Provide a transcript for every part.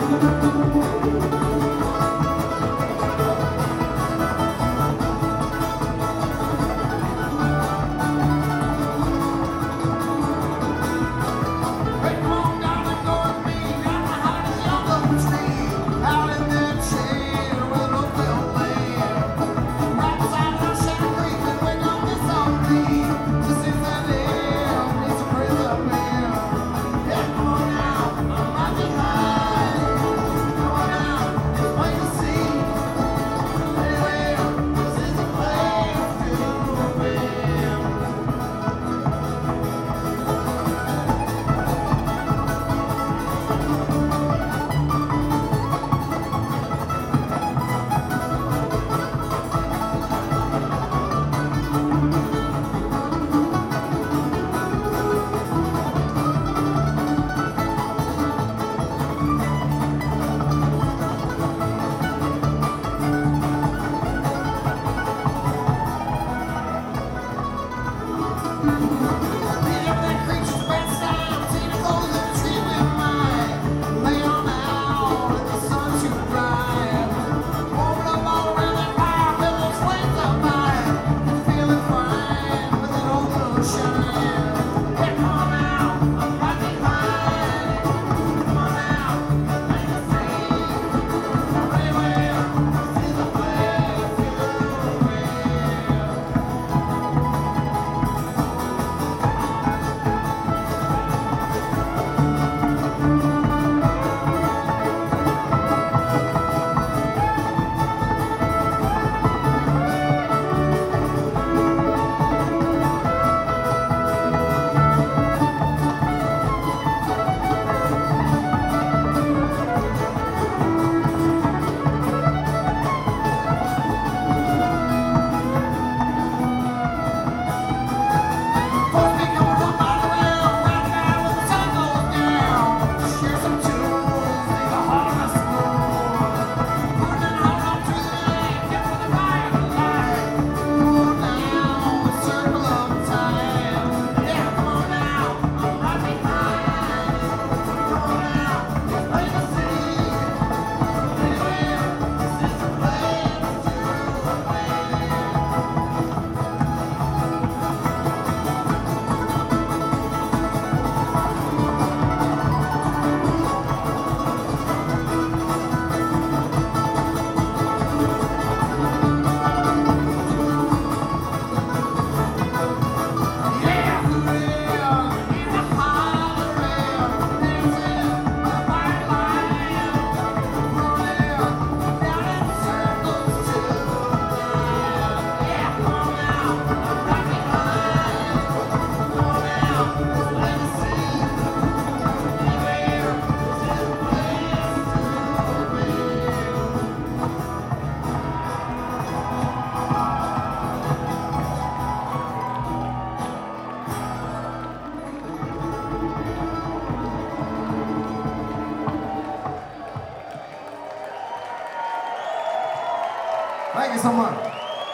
Thank you so much.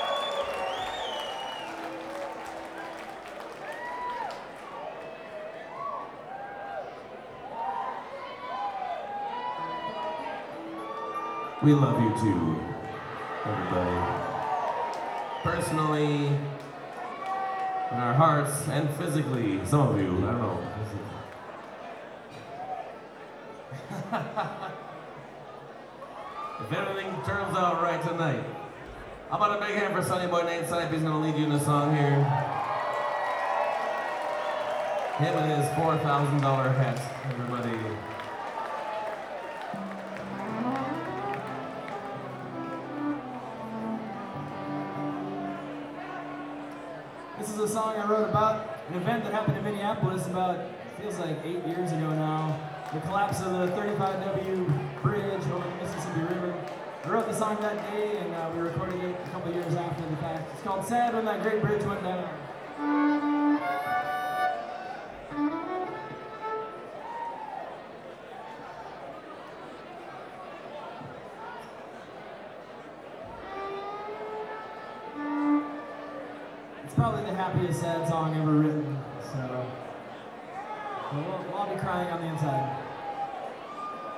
We love you too, everybody. Personally, in our hearts, and physically, some of you, I don't know. If everything turns out right tonight, how about a big hand for Sonny Boy Nate Snipe? He's gonna lead you in a song here. Him and his $4,000 hat, everybody. This is a song I wrote about an event that happened in Minneapolis about, feels like 8 years ago now. The collapse of the 35W bridge over the Mississippi River. I wrote the song that day and we recorded it a couple years after the fact. It's called Sad When That Great Bridge Went Down. It's probably the happiest sad song ever written, so we'll all be crying on the inside.